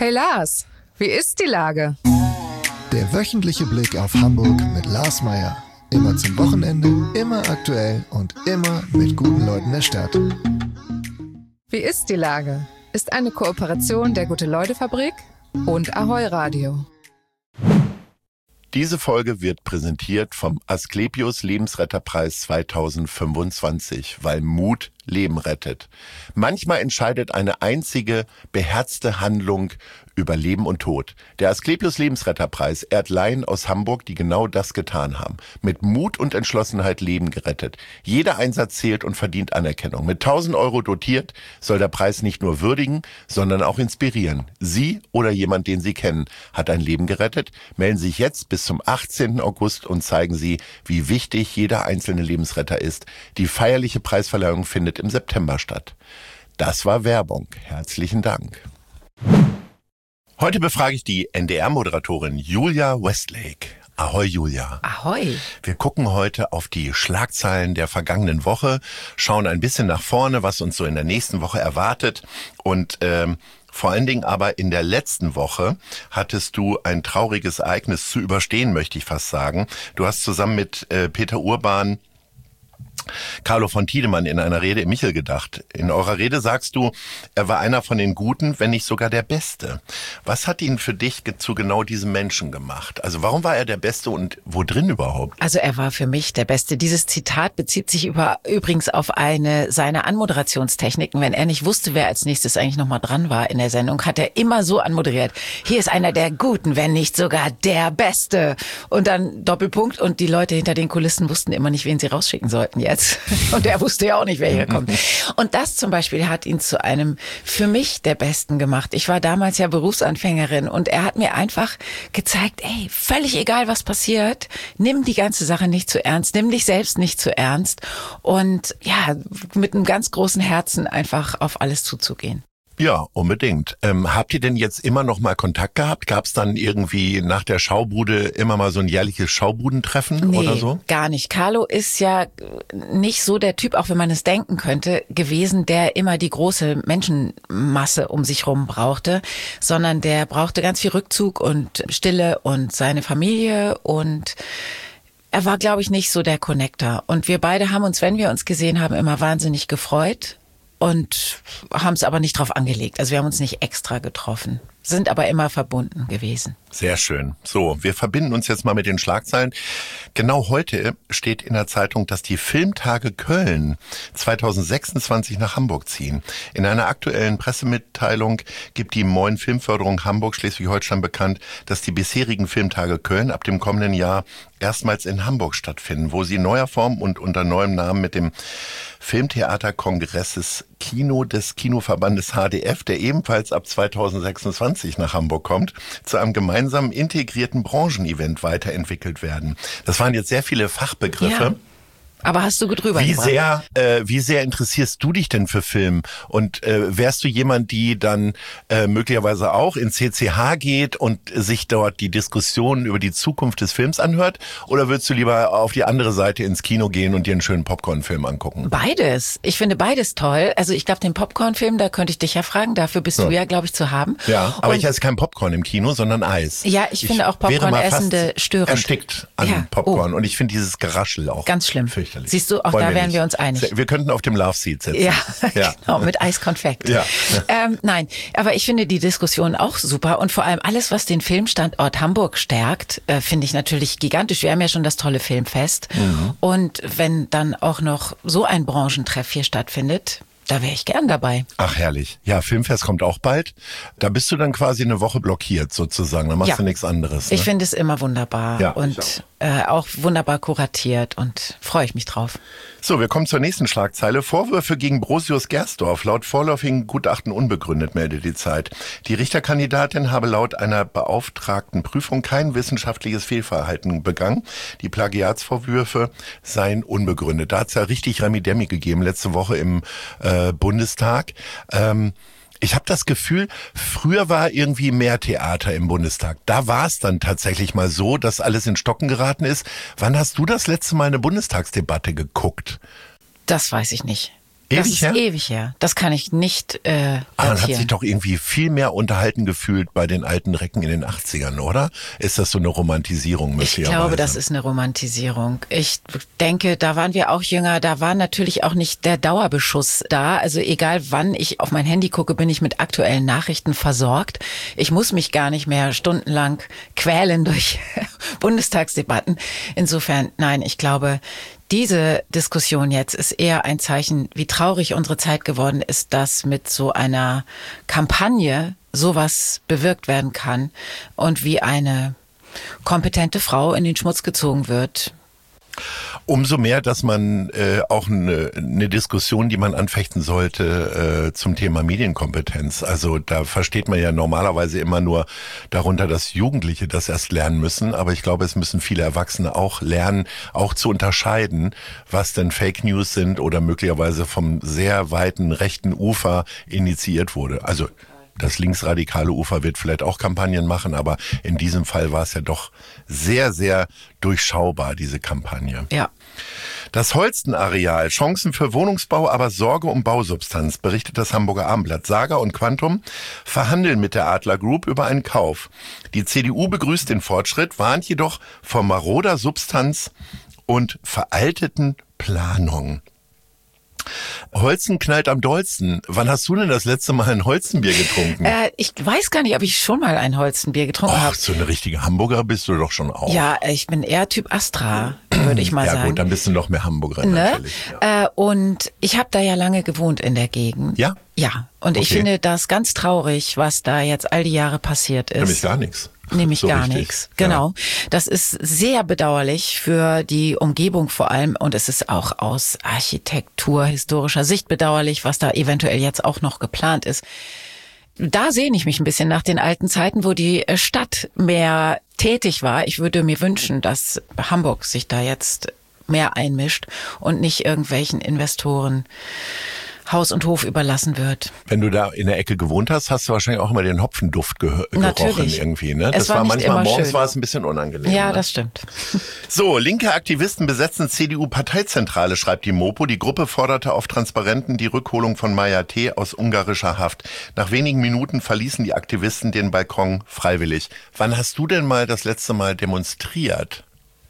Hey Lars, wie ist die Lage? Der wöchentliche Blick auf Hamburg mit Lars Meier. Immer zum Wochenende, immer aktuell und immer mit guten Leuten der Stadt. Wie ist die Lage? Ist eine Kooperation der Gute-Leute-Fabrik und Ahoi Radio. Diese Folge wird präsentiert vom Asklepios Lebensretterpreis 2025, weil Mut Leben rettet. Manchmal entscheidet eine einzige beherzte Handlung über Leben und Tod. Der Asklepios Lebensretterpreis ehrt Laien aus Hamburg, die genau das getan haben. Mit Mut und Entschlossenheit Leben gerettet. Jeder Einsatz zählt und verdient Anerkennung. Mit 1.000 Euro dotiert soll der Preis nicht nur würdigen, sondern auch inspirieren. Sie oder jemand, den Sie kennen, hat ein Leben gerettet. Melden Sie sich jetzt bis zum 18. August und zeigen Sie, wie wichtig jeder einzelne Lebensretter ist. Die feierliche Preisverleihung findet im September statt. Das war Werbung. Herzlichen Dank. Heute befrage ich die NDR-Moderatorin Julia Westlake. Ahoi, Julia. Ahoi. Wir gucken heute auf die Schlagzeilen der vergangenen Woche, schauen ein bisschen nach vorne, was uns so in der nächsten Woche erwartet und vor allen Dingen aber in der letzten Woche hattest du ein trauriges Ereignis zu überstehen, möchte ich fast sagen. Du hast zusammen mit Peter Urban Carlo von Tiedemann in einer Rede im Michel gedacht. In eurer Rede sagst du, er war einer von den Guten, wenn nicht sogar der Beste. Was hat ihn für dich zu genau diesem Menschen gemacht? Also warum war er der Beste und wo drin überhaupt? Also er war für mich der Beste. Dieses Zitat bezieht sich übrigens auf eine seiner Anmoderationstechniken. Wenn er nicht wusste, wer als nächstes eigentlich nochmal dran war in der Sendung, hat er immer so anmoderiert. Hier ist einer der Guten, wenn nicht sogar der Beste. Und dann Doppelpunkt und die Leute hinter den Kulissen wussten immer nicht, wen sie rausschicken sollten jetzt. Und er wusste ja auch nicht, wer hier kommt. Und das zum Beispiel hat ihn zu einem, für mich, der Besten gemacht. Ich war damals ja Berufsanfängerin und er hat mir einfach gezeigt, ey, völlig egal, was passiert, nimm die ganze Sache nicht zu ernst, nimm dich selbst nicht zu ernst und ja, mit einem ganz großen Herzen einfach auf alles zuzugehen. Ja, unbedingt. Habt ihr denn jetzt immer noch mal Kontakt gehabt? Gab es dann irgendwie nach der Schaubude immer mal so ein jährliches Schaubudentreffen oder so? Gar nicht. Carlo ist ja nicht so der Typ, auch wenn man es denken könnte, gewesen, der immer die große Menschenmasse um sich rum brauchte, sondern der brauchte ganz viel Rückzug und Stille und seine Familie und er war, glaube ich, nicht so der Connector. Und wir beide haben uns, wenn wir uns gesehen haben, immer wahnsinnig gefreut. Und haben es aber nicht drauf angelegt. Also wir haben uns nicht extra getroffen, sind aber immer verbunden gewesen. Sehr schön. So, wir verbinden uns jetzt mal mit den Schlagzeilen. Genau heute steht in der Zeitung, dass die Filmtage Köln 2026 nach Hamburg ziehen. In einer aktuellen Pressemitteilung gibt die Moin Filmförderung Hamburg Schleswig-Holstein bekannt, dass die bisherigen Filmtage Köln ab dem kommenden Jahr erstmals in Hamburg stattfinden, wo sie in neuer Form und unter neuem Namen mit dem Filmtheaterkongresses Kino des Kinoverbandes HDF, der ebenfalls ab 2026 nach Hamburg kommt, zu einem gemeinsamen integrierten Branchenevent weiterentwickelt werden. Das waren jetzt sehr viele Fachbegriffe. Ja. Aber hast du drüber gebracht? Wie sehr interessierst du dich denn für Film? Und wärst du jemand, die dann möglicherweise auch in CCH geht und sich dort die Diskussionen über die Zukunft des Films anhört? Oder würdest du lieber auf die andere Seite ins Kino gehen und dir einen schönen Popcorn-Film angucken? Beides. Ich finde beides toll. Also ich glaube, den Popcorn-Film, da könnte ich dich ja fragen. Dafür bist du ja, glaube ich, zu haben. Ja, aber ich esse kein Popcorn im Kino, sondern Eis. Ja, ich finde auch Popcorn-Essende störend. Erstickt an Popcorn. Und ich finde dieses Geraschel auch ganz schlimm. Fürchterlich. Siehst du, auch da wären wir uns einig. Wir könnten auf dem Love Seat sitzen. Ja, genau, mit Eiskonfekt. Ja. Nein, aber ich finde die Diskussion auch super und vor allem alles, was den Filmstandort Hamburg stärkt, finde ich natürlich gigantisch. Wir haben ja schon das tolle Filmfest. Und wenn dann auch noch so ein Branchentreff hier stattfindet, da wäre ich gern dabei. Ach, herrlich. Ja, Filmfest kommt auch bald. Da bist du dann quasi eine Woche blockiert sozusagen. Da machst du nichts anderes. Ne? Ich finde es immer wunderbar und auch wunderbar kuratiert und freue ich mich drauf. So, wir kommen zur nächsten Schlagzeile. Vorwürfe gegen Brosius Gersdorf. Laut vorläufigen Gutachten unbegründet, meldet die Zeit. Die Richterkandidatin habe laut einer beauftragten Prüfung kein wissenschaftliches Fehlverhalten begangen. Die Plagiatsvorwürfe seien unbegründet. Da hat es ja richtig Remi-Demi gegeben letzte Woche im Bundestag. Ich habe das Gefühl, früher war irgendwie mehr Theater im Bundestag. Da war es dann tatsächlich mal so, dass alles in Stocken geraten ist. Wann hast du das letzte Mal eine Bundestagsdebatte geguckt? Das weiß ich nicht. Das ist ewig her. Das kann ich nicht Man hat sich datieren. doch irgendwie viel mehr unterhalten gefühlt bei den alten Recken in den 80ern, oder? Ist das so eine Romantisierung Ich möglicherweise? glaube, das ist eine Romantisierung. Ich denke, da waren wir auch jünger, da war natürlich auch nicht der Dauerbeschuss da. Also egal wann ich auf mein Handy gucke, bin ich mit aktuellen Nachrichten versorgt. Ich muss mich gar nicht mehr stundenlang quälen durch Bundestagsdebatten. Insofern, nein, ich glaube, diese Diskussion jetzt ist eher ein Zeichen, wie traurig unsere Zeit geworden ist, dass mit so einer Kampagne sowas bewirkt werden kann und wie eine kompetente Frau in den Schmutz gezogen wird. Umso mehr, dass man auch eine Diskussion, die man anfechten sollte, zum Thema Medienkompetenz. Also da versteht man ja normalerweise immer nur darunter, dass Jugendliche das erst lernen müssen. Aber ich glaube, es müssen viele Erwachsene auch lernen, auch zu unterscheiden, was denn Fake News sind oder möglicherweise vom sehr weiten rechten Ufer initiiert wurde. Also das linksradikale Ufer wird vielleicht auch Kampagnen machen, aber in diesem Fall war es ja doch sehr, sehr durchschaubar, diese Kampagne. Ja. Das Holsten-Areal, Chancen für Wohnungsbau, aber Sorge um Bausubstanz, berichtet das Hamburger Abendblatt. Saga und Quantum verhandeln mit der Adler Group über einen Kauf. Die CDU begrüßt den Fortschritt, warnt jedoch vor maroder Substanz und veralteten Planungen. Holsten knallt am dollsten. Wann hast du denn das letzte Mal ein Holstenbier getrunken? Ich weiß gar nicht, ob ich schon mal ein Holstenbier getrunken habe. Ach, so eine richtige Hamburger bist du doch schon auch. Ja, ich bin eher Typ Astra, würde ich mal sagen. Ja gut, dann bist du noch mehr Hamburgerin natürlich. Ja. Und ich habe da ja lange gewohnt in der Gegend. Ja? Ja, und ich finde das ganz traurig, was da jetzt all die Jahre passiert ist. Nämlich gar nichts. Nämlich So gar richtig. nichts. Genau. Das ist sehr bedauerlich für die Umgebung vor allem und es ist auch aus architekturhistorischer Sicht bedauerlich, was da eventuell jetzt auch noch geplant ist. Da sehne ich mich ein bisschen nach den alten Zeiten, wo die Stadt mehr tätig war. Ich würde mir wünschen, dass Hamburg sich da jetzt mehr einmischt und nicht irgendwelchen Investoren Haus und Hof überlassen wird. Wenn du da in der Ecke gewohnt hast, hast du wahrscheinlich auch immer den Hopfenduft gerochen Natürlich. irgendwie, ne? Es Das war war nicht manchmal immer morgens schön. war es ein bisschen unangenehm. Ja, ne? das stimmt. So, linke Aktivisten besetzen CDU-Parteizentrale, schreibt die Mopo. Die Gruppe forderte auf Transparenten die Rückholung von Maya T. aus ungarischer Haft. Nach wenigen Minuten verließen die Aktivisten den Balkon freiwillig. Wann hast du denn mal das letzte Mal demonstriert?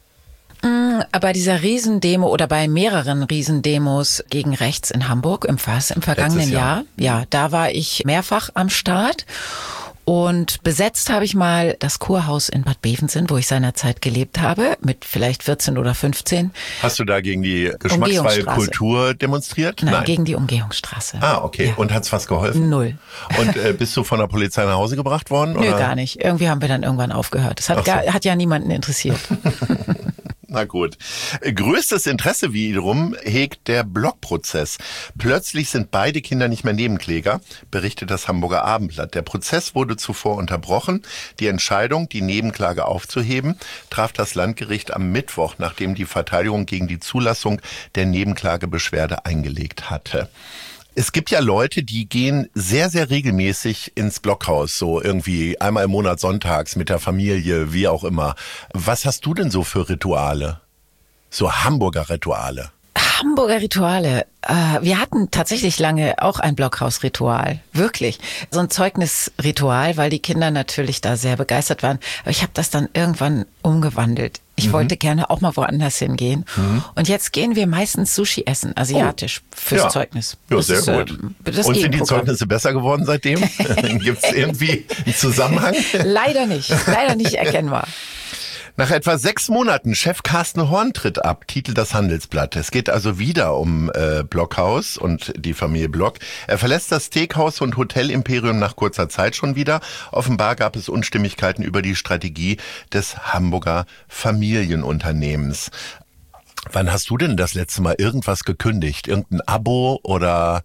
Bei dieser Riesendemo oder bei mehreren Riesendemos gegen rechts in Hamburg im vergangenen Letztes Jahr. Jahr, ja, da war ich mehrfach am Start. Und besetzt habe ich mal das Kurhaus in Bad Bevensen, wo ich seinerzeit gelebt habe, mit vielleicht 14 oder 15. Hast du da gegen die geschmacksfreie Umgehungsstraße. Kultur demonstriert? Nein, gegen die Umgehungsstraße. Ah, okay. Ja. Und hat's was geholfen? 0. Und bist du von der Polizei nach Hause gebracht worden? Nö, oder? gar nicht. Irgendwie haben wir dann irgendwann aufgehört. Das hat, Ach so. hat ja niemanden interessiert. Na gut. Größtes Interesse wiederum hegt der Blockprozess. Plötzlich sind beide Kinder nicht mehr Nebenkläger, berichtet das Hamburger Abendblatt. Der Prozess wurde zuvor unterbrochen. Die Entscheidung, die Nebenklage aufzuheben, traf das Landgericht am Mittwoch, nachdem die Verteidigung gegen die Zulassung der Nebenklagebeschwerde eingelegt hatte. Es gibt ja Leute, die gehen sehr, sehr regelmäßig ins Blockhaus, so irgendwie einmal im Monat sonntags mit der Familie, wie auch immer. Was hast du denn so für Rituale? So Hamburger Rituale? Hamburger Rituale. Wir hatten tatsächlich lange auch ein Blockhausritual. Wirklich. So ein Zeugnisritual, weil die Kinder natürlich da sehr begeistert waren. Aber ich habe das dann irgendwann umgewandelt. Ich wollte gerne auch mal woanders hingehen. Und jetzt gehen wir meistens Sushi essen, asiatisch, fürs Ja. Zeugnis. Ja, Das sehr ist, gut. Das Und sind die Gegenprogramm. Zeugnisse besser geworden seitdem? Gibt es irgendwie einen Zusammenhang? Leider nicht erkennbar. Nach etwa 6 Monaten, Chef Carsten Horn tritt ab, titelt das Handelsblatt. Es geht also wieder um Blockhaus und die Familie Block. Er verlässt das Steakhouse und Hotelimperium nach kurzer Zeit schon wieder. Offenbar gab es Unstimmigkeiten über die Strategie des Hamburger Familienunternehmens. Wann hast du denn das letzte Mal irgendwas gekündigt? Irgendein Abo oder...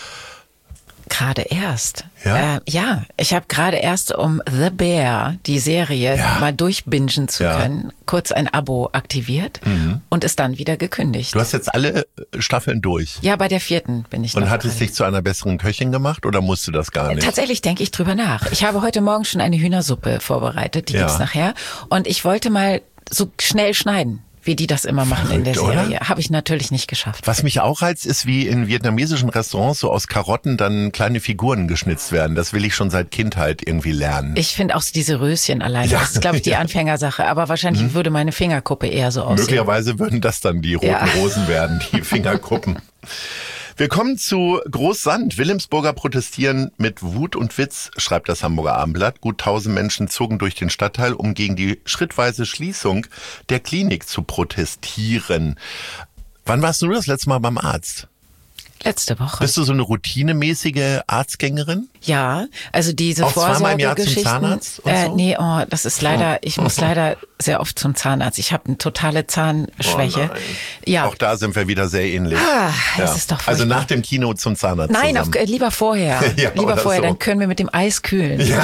Gerade erst. Ja? Ja, ich habe gerade erst, um The Bear, die Serie, Ja. mal durchbingen zu Ja. können, kurz ein Abo aktiviert und es dann wieder gekündigt. Du hast jetzt alle Staffeln durch. Ja, bei der 4. bin ich Und noch hat es gerade. dich zu einer besseren Köchin gemacht oder musst du das gar nicht? Tatsächlich denke ich drüber nach. Ich habe heute Morgen schon eine Hühnersuppe vorbereitet, die Ja. gibt's nachher. Und ich wollte mal so schnell schneiden. wie die das immer machen in der Verrückt, Serie. Habe ich natürlich nicht geschafft. Was mich auch reizt, ist, wie in vietnamesischen Restaurants so aus Karotten dann kleine Figuren geschnitzt werden. Das will ich schon seit Kindheit irgendwie lernen. Ich finde auch diese Röschen allein, Ja. das ist, glaube ich, die Anfängersache. Aber wahrscheinlich würde meine Fingerkuppe eher so aussehen. Möglicherweise würden das dann die roten Rosen werden, die Fingerkuppen. Wir kommen zu Großsand. Wilhelmsburger protestieren mit Wut und Witz, schreibt das Hamburger Abendblatt. Gut 1000 Menschen zogen durch den Stadtteil, um gegen die schrittweise Schließung der Klinik zu protestieren. Wann warst du das letzte Mal beim Arzt? Letzte Woche. Bist du so eine routinemäßige Arztgängerin? Ja, also diese Auch zweimal im Jahr zum Vorsorgegeschichten. Zahnarzt und so? Nee, das ist leider, ich muss leider sehr oft zum Zahnarzt. Ich habe eine totale Zahnschwäche. Oh nein. Ja. Auch da sind wir wieder sehr ähnlich. Das ist doch furchtbar. Also nach dem Kino zum Zahnarzt Nein, zusammen. lieber vorher. Ja, Lieber oder vorher, so. dann können wir mit dem Eis kühlen. Ja.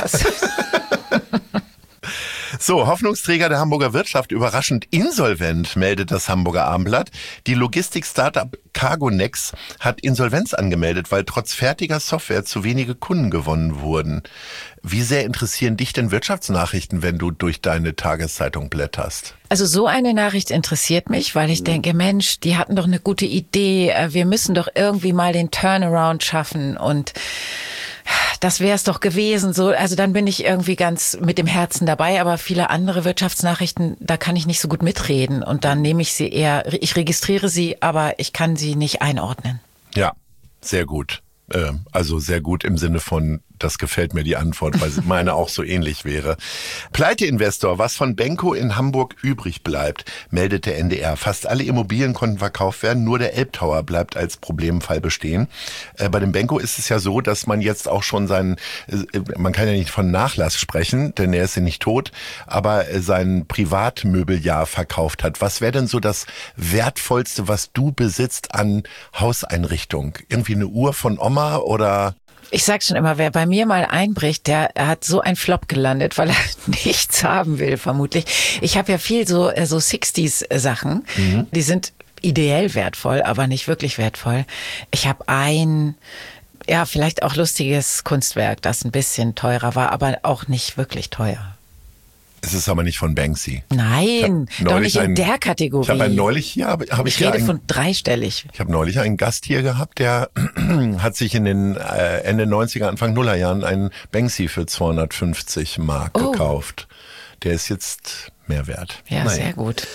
So, Hoffnungsträger der Hamburger Wirtschaft überraschend insolvent, meldet das Hamburger Abendblatt. Die Logistik-Startup Cargonex hat Insolvenz angemeldet, weil trotz fertiger Software zu wenige Kunden gewonnen wurden. Wie sehr interessieren dich denn Wirtschaftsnachrichten, wenn du durch deine Tageszeitung blätterst? Also so eine Nachricht interessiert mich, weil ich denke, Mensch, die hatten doch eine gute Idee. Wir müssen doch irgendwie mal den Turnaround schaffen und das wäre es doch gewesen. So, also dann bin ich irgendwie ganz mit dem Herzen dabei, aber viele andere Wirtschaftsnachrichten, da kann ich nicht so gut mitreden und dann nehme ich sie eher, ich registriere sie, aber ich kann sie nicht einordnen. Ja, sehr gut. Also sehr gut im Sinne von, das gefällt mir die Antwort, weil meine auch so ähnlich wäre. Pleiteinvestor, was von Benko in Hamburg übrig bleibt, meldet der NDR. Fast alle Immobilien konnten verkauft werden, nur der Elbtower bleibt als Problemfall bestehen. Bei dem Benko ist es ja so, dass man jetzt auch schon man kann ja nicht von Nachlass sprechen, denn er ist ja nicht tot, aber sein Privatmöbeljahr verkauft hat. Was wäre denn so das Wertvollste, was du besitzt an Hauseinrichtung? Irgendwie eine Uhr von Oma oder... Ich sag schon immer, wer bei mir mal einbricht, der hat so ein Flop gelandet, weil er nichts haben will, vermutlich. Ich habe ja viel so 60s-Sachen, die sind ideell wertvoll, aber nicht wirklich wertvoll. Ich habe vielleicht auch lustiges Kunstwerk, das ein bisschen teurer war, aber auch nicht wirklich teuer. Es ist aber nicht von Banksy. Nein, doch nicht in der Kategorie. Ich habe neulich hier, ich rede von dreistellig. Ich habe neulich einen Gast hier gehabt, der hat sich in den Ende 90er, Anfang Nullerjahren einen Banksy für 250 Mark gekauft. Der ist jetzt mehr wert. Ja, naja. Sehr gut.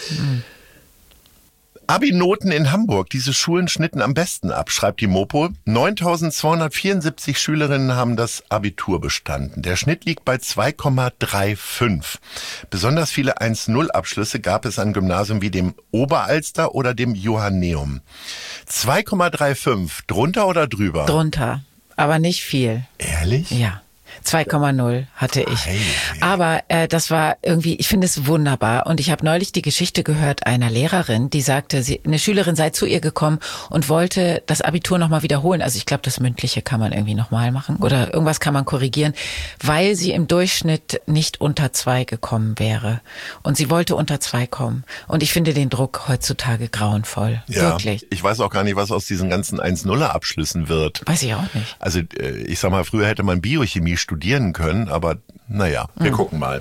Abi-Noten in Hamburg. Diese Schulen schnitten am besten ab, schreibt die Mopo. 9.274 Schülerinnen haben das Abitur bestanden. Der Schnitt liegt bei 2,35. Besonders viele 1-0-Abschlüsse gab es an Gymnasien wie dem Oberalster oder dem Johanneum. 2,35. Drunter oder drüber? Drunter, aber nicht viel. Ehrlich? Ja. 2,0 hatte ich. Aber das war irgendwie, ich finde es wunderbar. Und ich habe neulich die Geschichte gehört einer Lehrerin, die sagte, eine Schülerin sei zu ihr gekommen und wollte das Abitur nochmal wiederholen. Also ich glaube, das Mündliche kann man irgendwie nochmal machen oder irgendwas kann man korrigieren, weil sie im Durchschnitt nicht unter 2 gekommen wäre. Und sie wollte unter 2 kommen. Und ich finde den Druck heutzutage grauenvoll. Ja, wirklich. Ich weiß auch gar nicht, was aus diesen ganzen 1-0er-Abschlüssen wird. Weiß ich auch nicht. Also ich sag mal, früher hätte man Biochemie studieren können, aber naja, wir gucken mal.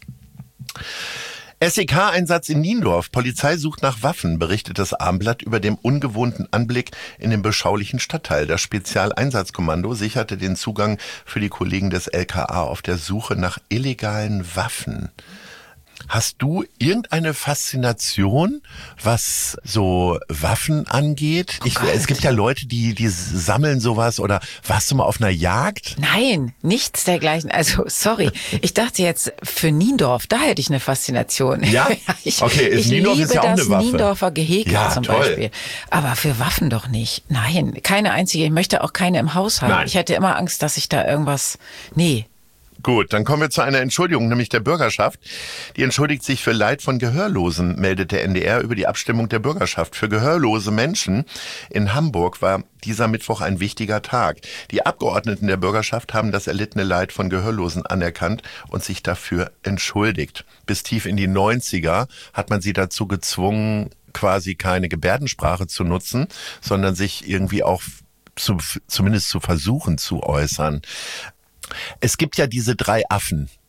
SEK-Einsatz in Niendorf. Polizei sucht nach Waffen, berichtet das Abendblatt über den ungewohnten Anblick in dem beschaulichen Stadtteil. Das Spezialeinsatzkommando sicherte den Zugang für die Kollegen des LKA auf der Suche nach illegalen Waffen. Hast du irgendeine Faszination, was so Waffen angeht? Es gibt ja Leute, die sammeln sowas, oder warst du mal auf einer Jagd? Nein, nichts dergleichen. Also, sorry. Ich dachte jetzt, für Niendorf, da hätte ich eine Faszination. Ja? Okay, Niendorf ist ja auch eine Waffe. Ich liebe das Niendorfer Gehege zum toll. Beispiel. Aber für Waffen doch nicht. Nein, keine einzige. Ich möchte auch keine im Haus haben. Nein. Ich hätte immer Angst, dass ich da irgendwas... Nee. Gut, dann kommen wir zu einer Entschuldigung, nämlich der Bürgerschaft. Die entschuldigt sich für Leid von Gehörlosen, meldet der NDR über die Abstimmung der Bürgerschaft. Für gehörlose Menschen in Hamburg war dieser Mittwoch ein wichtiger Tag. Die Abgeordneten der Bürgerschaft haben das erlittene Leid von Gehörlosen anerkannt und sich dafür entschuldigt. Bis tief in die 90er hat man sie dazu gezwungen, quasi keine Gebärdensprache zu nutzen, sondern sich irgendwie auch zumindest zu versuchen zu äußern. Es gibt ja diese 3 Affen,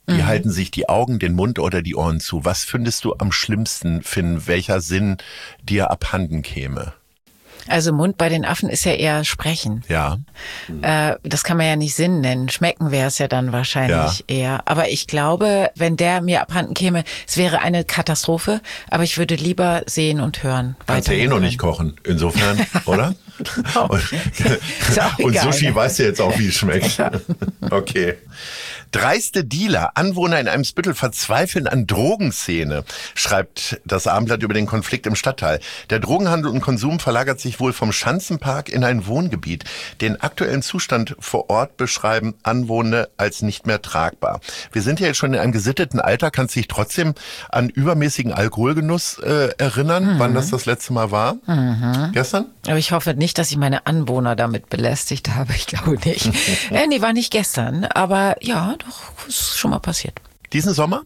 Die halten sich die Augen, den Mund oder die Ohren zu. Was findest du am schlimmsten, Finn, welcher Sinn dir abhanden käme? Also Mund bei den Affen ist ja eher Sprechen. Ja. Das kann man ja nicht Sinn nennen. Schmecken wäre es ja dann wahrscheinlich eher. Aber ich glaube, wenn der mir abhanden käme, es wäre eine Katastrophe. Aber ich würde lieber sehen und hören. Kannst ja eh noch nicht kochen. Insofern, oder? Genau. Und Sushi weißt du jetzt auch, wie es schmeckt. Ja. Okay. Dreiste Dealer, Anwohner in Eimsbüttel verzweifeln an Drogenszene, schreibt das Abendblatt über den Konflikt im Stadtteil. Der Drogenhandel und Konsum verlagert sich wohl vom Schanzenpark in ein Wohngebiet. Den aktuellen Zustand vor Ort beschreiben Anwohner als nicht mehr tragbar. Wir sind ja jetzt schon in einem gesitteten Alter. Kannst du dich trotzdem an übermäßigen Alkoholgenuss erinnern, wann das letzte Mal war? Gestern? Aber ich hoffe nicht, dass ich meine Anwohner damit belästigt habe. Ich glaube nicht. Nee, war nicht gestern. Aber ja, doch, ist schon mal passiert. Diesen Sommer?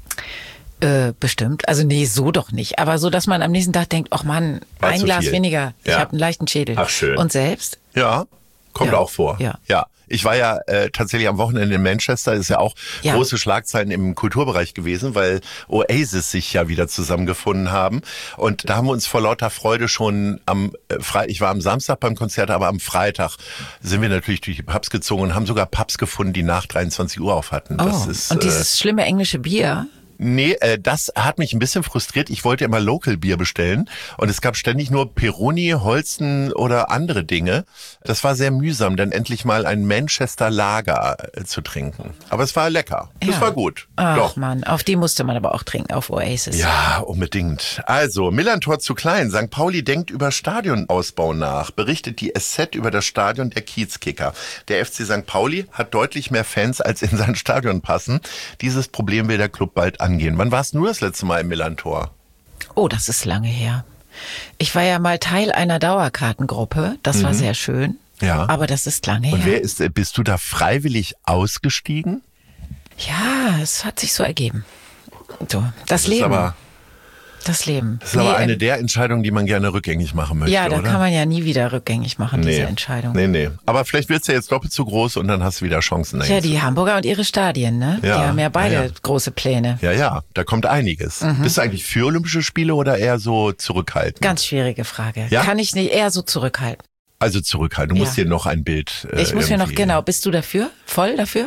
Bestimmt. Also nee, so doch nicht. Aber so, dass man am nächsten Tag denkt, ach Mann, War ein zu Glas viel. weniger. Ich Ja. habe einen leichten Schädel. Ach, schön. Und selbst? Ja, kommt Ja. auch vor. Ja. Ich war ja tatsächlich am Wochenende in Manchester, ist ja auch große Schlagzeilen im Kulturbereich gewesen, weil Oasis sich ja wieder zusammengefunden haben. Und da haben wir uns vor lauter Freude schon ich war am Samstag beim Konzert, aber am Freitag sind wir natürlich durch die Pubs gezogen und haben sogar Pubs gefunden, die nach 23 Uhr auf hatten. Das ist, und dieses schlimme englische Bier? Nee, das hat mich ein bisschen frustriert. Ich wollte immer Local Bier bestellen und es gab ständig nur Peroni, Holsten oder andere Dinge. Das war sehr mühsam, dann endlich mal ein Manchester Lager zu trinken. Aber es war lecker. Das Ja. war gut. Ach Doch. Mann, auf die musste man aber auch trinken, auf Oasis. Ja, unbedingt. Also, Millerntor zu klein. St. Pauli denkt über Stadionausbau nach, berichtet die SZ über das Stadion der Kiezkicker. Der FC St. Pauli hat deutlich mehr Fans, als in sein Stadion passen. Dieses Problem will der Club bald angehen. Wann warst du das letzte Mal im Millerntor? Oh, das ist lange her. Ich war ja mal Teil einer Dauerkartengruppe. Das war sehr schön. Ja. Aber das ist lange Und her. bist du da freiwillig ausgestiegen? Ja, es hat sich so ergeben. So, das Ist Leben. aber, Das Leben. das ist aber eine der Entscheidungen, die man gerne rückgängig machen möchte, Ja, da oder? kann man ja nie wieder rückgängig machen, diese Entscheidung. Nee. Aber vielleicht wird's ja jetzt doppelt so groß und dann hast du wieder Chancen. Ja, die Hamburger und ihre Stadien, ne? Ja, Die haben ja beide ja. große Pläne. Ja, da kommt einiges. Bist du eigentlich für Olympische Spiele oder eher so zurückhaltend? Ganz schwierige Frage. Ja? Kann ich nicht eher so zurückhalten? Also zurückhalten. Du musst Ja. dir noch ein Bild Ich muss mir noch, irgendwie- genau, bist du dafür? Voll dafür?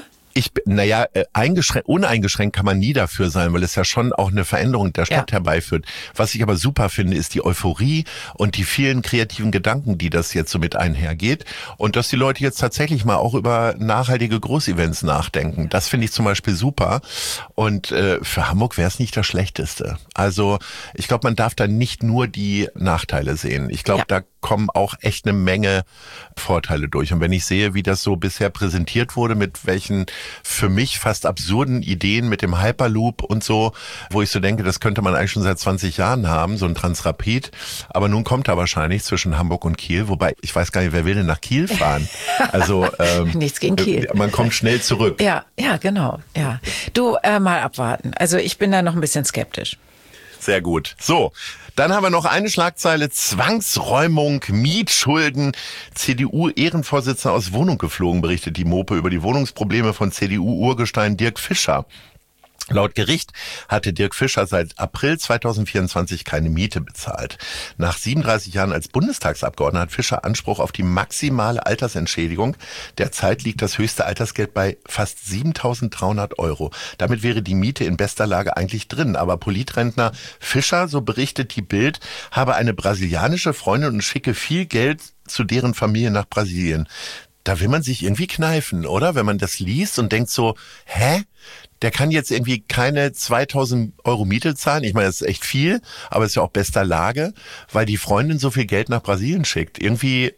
Uneingeschränkt kann man nie dafür sein, weil es ja schon auch eine Veränderung der Stadt herbeiführt. Was ich aber super finde, ist die Euphorie und die vielen kreativen Gedanken, die das jetzt so mit einhergeht. Und dass die Leute jetzt tatsächlich mal auch über nachhaltige Großevents nachdenken. Das finde ich zum Beispiel super. Und für Hamburg wäre es nicht das Schlechteste. Also ich glaube, man darf da nicht nur die Nachteile sehen. Ich glaube, da kommen auch echt eine Menge Vorteile durch. Und wenn ich sehe, wie das so bisher präsentiert wurde, mit welchen für mich fast absurden Ideen mit dem Hyperloop und so, wo ich so denke, das könnte man eigentlich schon seit 20 Jahren haben, so ein Transrapid. Aber nun kommt er wahrscheinlich zwischen Hamburg und Kiel, wobei ich weiß gar nicht, wer will denn nach Kiel fahren? Also Nichts gegen Kiel. Man kommt schnell zurück. Ja, genau. Ja. Du, mal abwarten. Also ich bin da noch ein bisschen skeptisch. Sehr gut. So, dann haben wir noch eine Schlagzeile. Zwangsräumung, Mietschulden. CDU-Ehrenvorsitzender aus Wohnung geflogen, berichtet die Mope über die Wohnungsprobleme von CDU-Urgestein Dirk Fischer. Laut Gericht hatte Dirk Fischer seit April 2024 keine Miete bezahlt. Nach 37 Jahren als Bundestagsabgeordneter hat Fischer Anspruch auf die maximale Altersentschädigung. Derzeit liegt das höchste Altersgeld bei fast 7.300 €. Damit wäre die Miete in bester Lage eigentlich drin. Aber Politrentner Fischer, so berichtet die Bild, habe eine brasilianische Freundin und schicke viel Geld zu deren Familie nach Brasilien. Da will man sich irgendwie kneifen, oder? Wenn man das liest und denkt so, hä? Der kann jetzt irgendwie keine 2.000 € Miete zahlen. Ich meine, das ist echt viel, aber es ist ja auch bester Lage, weil die Freundin so viel Geld nach Brasilien schickt. Irgendwie,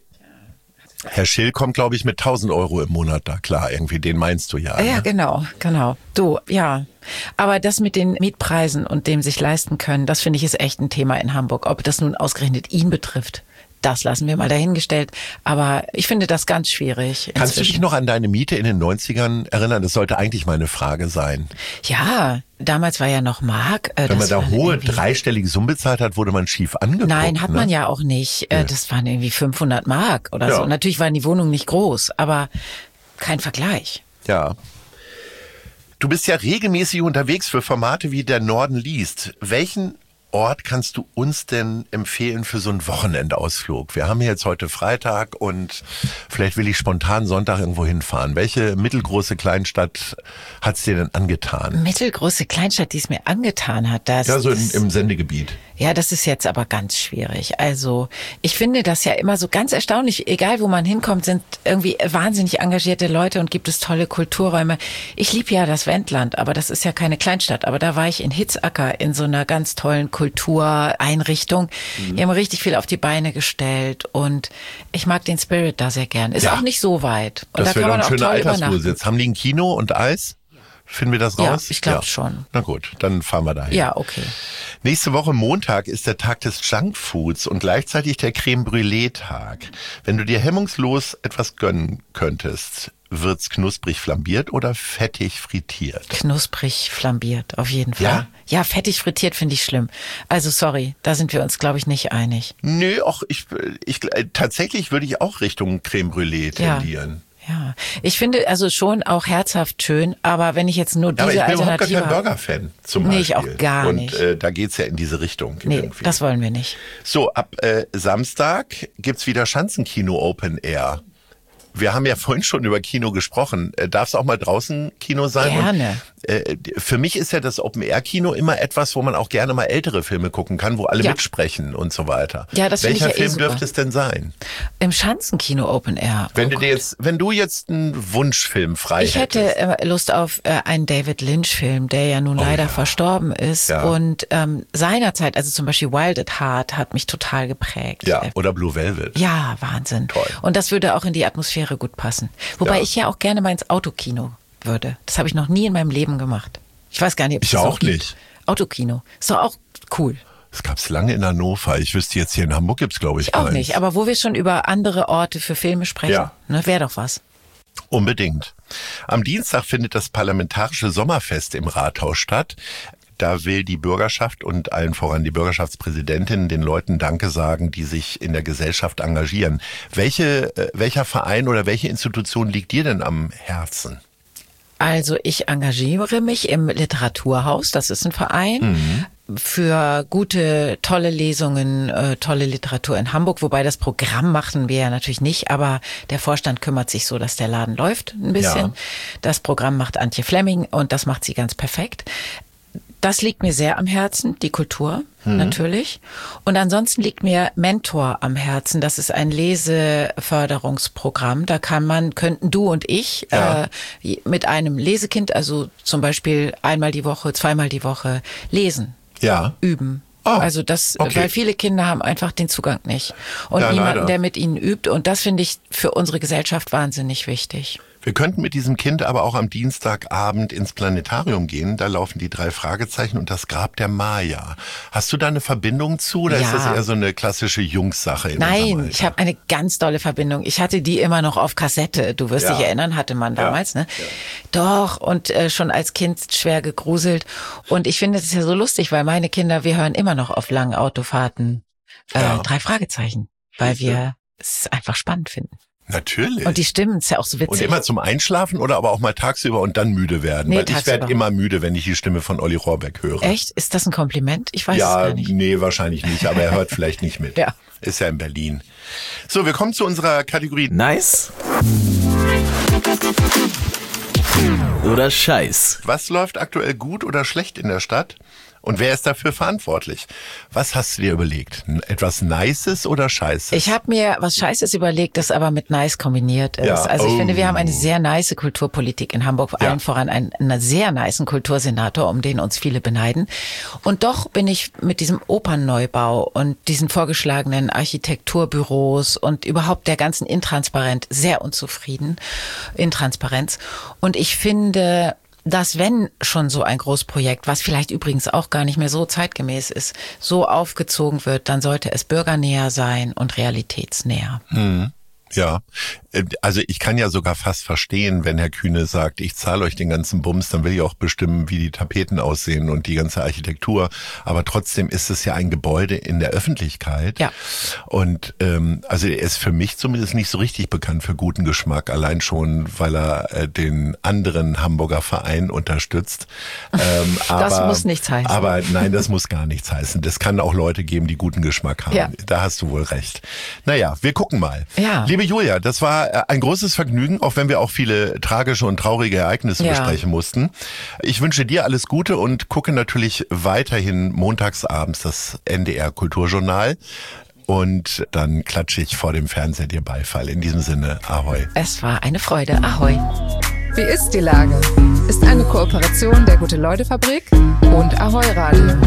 Herr Schill kommt, glaube ich, mit 1.000 € im Monat da klar. Irgendwie, den meinst du ja. Ja, Ne? genau. Du, ja. Aber das mit den Mietpreisen und dem sich leisten können, das finde ich ist echt ein Thema in Hamburg. Ob das nun ausgerechnet ihn betrifft, das lassen wir mal dahingestellt. Aber ich finde das ganz schwierig. Kannst du dich noch an deine Miete in den 90ern erinnern? Das sollte eigentlich meine Frage sein. Ja, damals war ja noch Mark. Wenn man da hohe dreistellige Summen bezahlt hat, wurde man schief angeguckt. Nein, hat ne? man ja auch nicht. Das waren irgendwie 500 Mark oder Ja. so. Natürlich waren die Wohnungen nicht groß, aber kein Vergleich. Ja. Du bist ja regelmäßig unterwegs für Formate wie Der Norden liest. Welchen Ort kannst du uns denn empfehlen für so einen Wochenendausflug? Wir haben jetzt heute Freitag und vielleicht will ich spontan Sonntag irgendwo hinfahren. Welche mittelgroße Kleinstadt hat's dir denn angetan? Mittelgroße Kleinstadt, die es mir angetan hat. Ja, so im Sendegebiet. Ja, das ist jetzt aber ganz schwierig. Also ich finde das ja immer so ganz erstaunlich. Egal, wo man hinkommt, sind irgendwie wahnsinnig engagierte Leute und gibt es tolle Kulturräume. Ich liebe ja das Wendland, aber das ist ja keine Kleinstadt. Aber da war ich in Hitzacker in so einer ganz tollen Kultureinrichtung. Die haben richtig viel auf die Beine gestellt und ich mag den Spirit da sehr gern. Ist auch nicht so weit. Und das da kann man auch toll übernachten. Altersruhesitz. Haben die ein Kino und Eis? Finden wir das raus? Ja, ich glaube schon. Na gut, dann fahren wir dahin. Ja, okay. Nächste Woche Montag ist der Tag des Junkfoods und gleichzeitig der Creme Brûlée-Tag. Wenn du dir hemmungslos etwas gönnen könntest, wird's knusprig flambiert oder fettig frittiert? Knusprig flambiert, auf jeden Fall. Ja? Ja, fettig frittiert finde ich schlimm. Also sorry, da sind wir uns, glaube ich, nicht einig. Nö, auch tatsächlich würde ich auch Richtung Creme Brûlée tendieren. Ja, ich finde also schon auch herzhaft schön, aber wenn ich jetzt nur diese Alternative... Aber ich bin überhaupt gar kein Burger-Fan zum Beispiel. Nee, ich auch gar nicht. Und da geht's ja in diese Richtung. Nee, irgendwie. das wollen wir nicht. So, ab Samstag gibt's wieder Schanzenkino Open Air. Wir haben ja vorhin schon über Kino gesprochen. Darf es auch mal draußen Kino sein? Gerne. Und, für mich ist ja das Open-Air-Kino immer etwas, wo man auch gerne mal ältere Filme gucken kann, wo alle mitsprechen und so weiter. Ja, das finde ich ja Welcher Film super. dürfte es denn sein? Im Schanzenkino Open Air. Wenn du jetzt einen Wunschfilm frei Ich hätte Lust auf einen David Lynch-Film, der ja nun leider verstorben ist. Ja. Und seinerzeit, also zum Beispiel Wild at Heart, hat mich total geprägt. Ja, oder Blue Velvet. Ja, Wahnsinn. Toll. Und das würde auch in die Atmosphäre gut passen. Wobei ich ja auch gerne mal ins Autokino würde. Das habe ich noch nie in meinem Leben gemacht. Ich weiß gar nicht, ob es Ich das auch gibt. nicht. Autokino. Ist doch auch cool. Das gab's lange in Hannover. Ich wüsste jetzt hier in Hamburg gibt's, glaube ich, Ich auch keins. nicht. Aber wo wir schon über andere Orte für Filme sprechen, ne, wäre doch was. Unbedingt. Am Dienstag findet das Parlamentarische Sommerfest im Rathaus statt. Da will die Bürgerschaft und allen voran die Bürgerschaftspräsidentin den Leuten Danke sagen, die sich in der Gesellschaft engagieren. Welcher Verein oder welche Institution liegt dir denn am Herzen? Also ich engagiere mich im Literaturhaus, das ist ein Verein, für gute, tolle Lesungen, tolle Literatur in Hamburg, wobei das Programm machen wir ja natürlich nicht, aber der Vorstand kümmert sich so, dass der Laden läuft ein bisschen. Ja. Das Programm macht Antje Flemming und das macht sie ganz perfekt. Das liegt mir sehr am Herzen, die Kultur natürlich. Und ansonsten liegt mir Mentor am Herzen. Das ist ein Leseförderungsprogramm. Da könnten du und ich mit einem Lesekind, also zum Beispiel einmal die Woche, zweimal die Woche lesen, üben. Oh, also weil viele Kinder haben einfach den Zugang nicht. Und niemanden, leider. der mit ihnen übt. Und das finde ich für unsere Gesellschaft wahnsinnig wichtig. Wir könnten mit diesem Kind aber auch am Dienstagabend ins Planetarium gehen. Da laufen die 3 Fragezeichen und das Grab der Maya. Hast du da eine Verbindung zu oder ist das eher so eine klassische Jungssache? Nein, ich habe eine ganz tolle Verbindung. Ich hatte die immer noch auf Kassette. Du wirst dich erinnern, hatte man damals, ne? Ja. Doch, und schon als Kind schwer gegruselt. Und ich finde es ja so lustig, weil meine Kinder, wir hören immer noch auf langen Autofahrten 3 Fragezeichen, weil wir es einfach spannend finden. Natürlich. Und die Stimmen ist ja auch so witzig. Und immer zum Einschlafen oder aber auch mal tagsüber und dann müde werden? Nee, weil ich tagsüber. werde immer müde, wenn ich die Stimme von Olli Rohrbeck höre. Echt? Ist das ein Kompliment? Ich weiß es gar nicht. Nee, wahrscheinlich nicht, aber er hört vielleicht nicht mit. Ja. Ist ja in Berlin. So, wir kommen zu unserer Kategorie Nice oder Scheiß. Was läuft aktuell gut oder schlecht in der Stadt? Und wer ist dafür verantwortlich? Was hast du dir überlegt? Etwas Nices oder Scheißes? Ich habe mir was Scheißes überlegt, das aber mit nice kombiniert ist. Ja. Also ich finde, wir haben eine sehr nice Kulturpolitik in Hamburg, allen voran einen sehr nicen Kultursenator, um den uns viele beneiden. Und doch bin ich mit diesem Opernneubau und diesen vorgeschlagenen Architekturbüros und überhaupt der ganzen Intransparenz sehr unzufrieden. Intransparenz. Und ich finde, dass wenn schon so ein Großprojekt, was vielleicht übrigens auch gar nicht mehr so zeitgemäß ist, so aufgezogen wird, dann sollte es bürgernäher sein und realitätsnäher. Ja, also ich kann ja sogar fast verstehen, wenn Herr Kühne sagt, ich zahle euch den ganzen Bums, dann will ich auch bestimmen, wie die Tapeten aussehen und die ganze Architektur. Aber trotzdem ist es ja ein Gebäude in der Öffentlichkeit. Ja. Und also er ist für mich zumindest nicht so richtig bekannt für guten Geschmack, allein schon, weil er den anderen Hamburger Verein unterstützt. Das muss nichts heißen. Aber nein, das muss gar nichts heißen. Das kann auch Leute geben, die guten Geschmack haben. Ja. Da hast du wohl recht. Naja, wir gucken mal. Ja. Liebe Julia, das war ein großes Vergnügen, auch wenn wir auch viele tragische und traurige Ereignisse besprechen mussten. Ich wünsche dir alles Gute und gucke natürlich weiterhin montagsabends das NDR Kulturjournal. Und dann klatsche ich vor dem Fernseher dir Beifall. In diesem Sinne, Ahoi. Es war eine Freude. Ahoi. Wie ist die Lage? Ist eine Kooperation der Gute-Leute-Fabrik und Ahoi Radio.